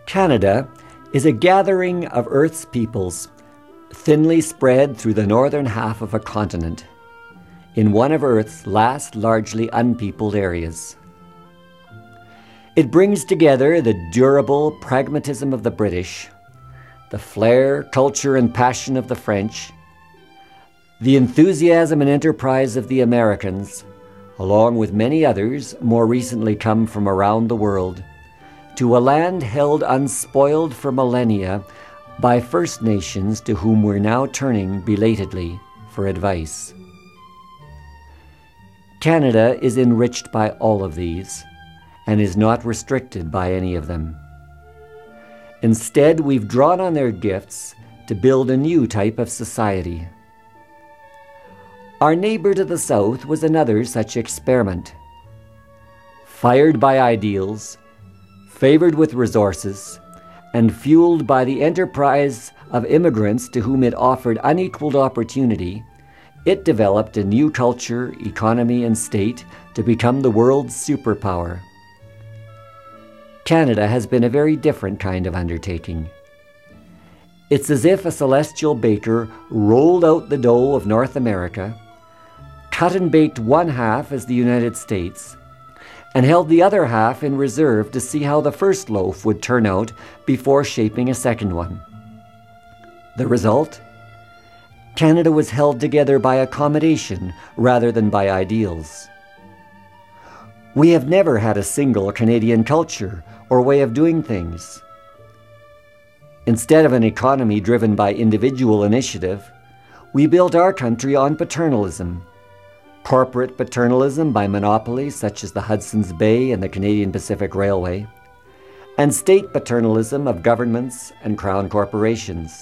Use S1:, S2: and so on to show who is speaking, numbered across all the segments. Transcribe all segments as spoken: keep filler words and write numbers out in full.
S1: Canada is a gathering of Earth's peoples, thinly spread through the northern half of a continent, in one of Earth's last largely unpeopled areas. It brings together the durable pragmatism of the British, the flair, culture, and passion of the French, the enthusiasm and enterprise of the Americans, along with many others more recently come from around the world, to a land held unspoiled for millennia by First Nations to whom we're now turning belatedly for advice. Canada is enriched by all of these and is not restricted by any of them. Instead, we've drawn on their gifts to build a new type of society. Our neighbor to the south was another such experiment. Fired by ideals, favored with resources, and fueled by the enterprise of immigrants to whom it offered unequaled opportunity, it developed a new culture, economy, and state to become the world's superpower. Canada has been a very different kind of undertaking. It's as if a celestial baker rolled out the dough of North America, cut and baked one half as the United States, and held the other half in reserve to see how the first loaf would turn out before shaping a second one. The result? Canada was held together by accommodation rather than by ideals. We have never had a single Canadian culture or way of doing things. Instead of an economy driven by individual initiative, we built our country on paternalism. Corporate paternalism by monopolies such as the Hudson's Bay and the Canadian Pacific Railway, and state paternalism of governments and crown corporations.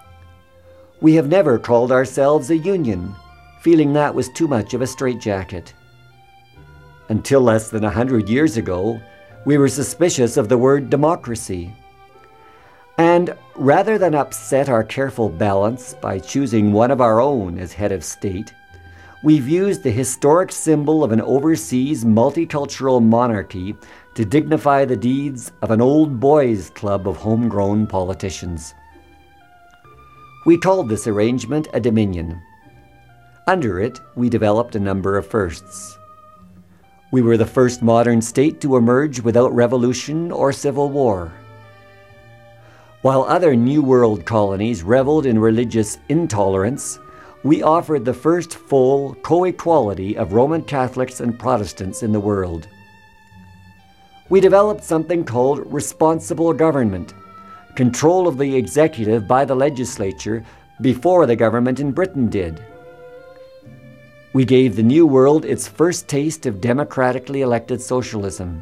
S1: We have never called ourselves a union, feeling that was too much of a straitjacket. Until less than a hundred years ago, we were suspicious of the word democracy. And rather than upset our careful balance by choosing one of our own as head of state, we've used the historic symbol of an overseas multicultural monarchy to dignify the deeds of an old boys' club of homegrown politicians. We called this arrangement a dominion. Under it, we developed a number of firsts. We were the first modern state to emerge without revolution or civil war. While other New World colonies reveled in religious intolerance, we offered the first full co-equality of Roman Catholics and Protestants in the world. We developed something called responsible government, control of the executive by the legislature before the government in Britain did. We gave the New World its first taste of democratically elected socialism.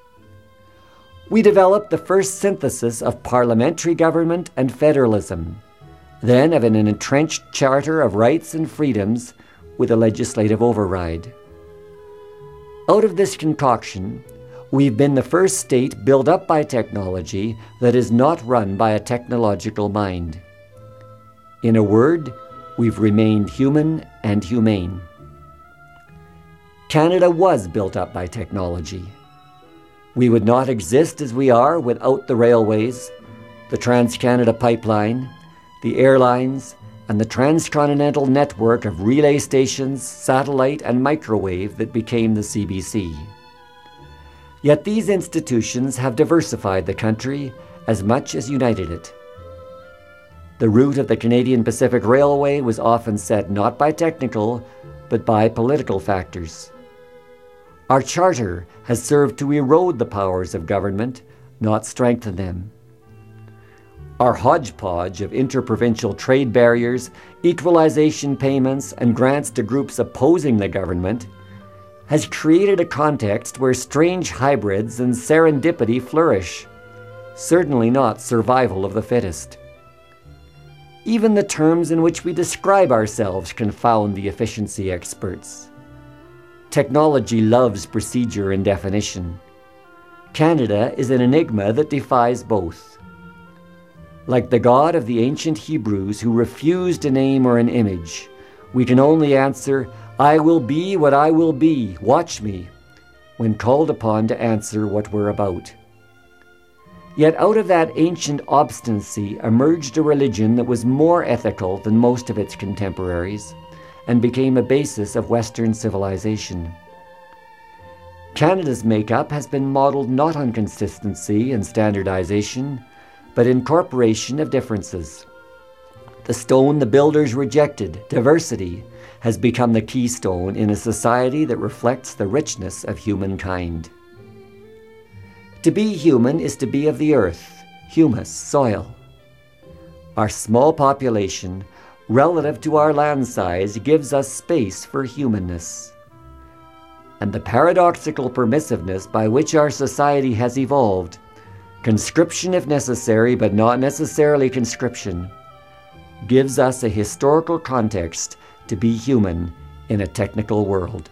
S1: We developed the first synthesis of parliamentary government and federalism, then of an entrenched charter of rights and freedoms with a legislative override. Out of this concoction, we've been the first state built up by technology that is not run by a technological mind. In a word, we've remained human and humane. Canada was built up by technology. We would not exist as we are without the railways, the Trans-Canada Pipeline, the airlines, and the transcontinental network of relay stations, satellite, and microwave that became the C B C. Yet these institutions have diversified the country as much as united it. The route of the Canadian Pacific Railway was often set not by technical, but by political factors. Our charter has served to erode the powers of government, not strengthen them. Our hodgepodge of interprovincial trade barriers, equalization payments, and grants to groups opposing the government has created a context where strange hybrids and serendipity flourish, certainly not survival of the fittest. Even the terms in which we describe ourselves confound the efficiency experts. Technology loves procedure and definition. Canada is an enigma that defies both. Like the God of the ancient Hebrews who refused a name or an image, we can only answer, "I will be what I will be, watch me," when called upon to answer what we're about. Yet out of that ancient obstinacy emerged a religion that was more ethical than most of its contemporaries and became a basis of Western civilization. Canada's makeup has been modeled not on consistency and standardization, but incorporation of differences. The stone the builders rejected, diversity, has become the keystone in a society that reflects the richness of humankind. To be human is to be of the earth, humus, soil. Our small population, relative to our land size, gives us space for humanness. And the paradoxical permissiveness by which our society has evolved, conscription if necessary, but not necessarily conscription, gives us a historical context to be human in a technical world.